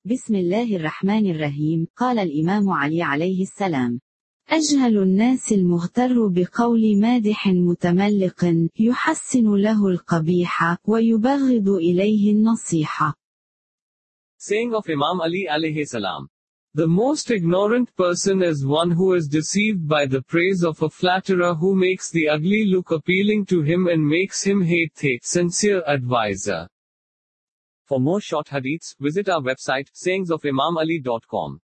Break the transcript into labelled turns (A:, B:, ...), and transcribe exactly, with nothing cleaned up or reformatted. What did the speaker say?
A: بسم الله الرحمن الرحيم. قال الإمام علي عليه السلام: أجهل الناس المغتر بقول مادح متملق، يحسن له القبيح ويبغض إليه النصيحة.
B: Saying of Imam Ali alayhi salam. The most ignorant person is one who is deceived by the praise of a flatterer who makes the ugly look appealing to him and makes him hate the sincere advisor. For more short hadiths, visit our website sayings of imam ali dot com.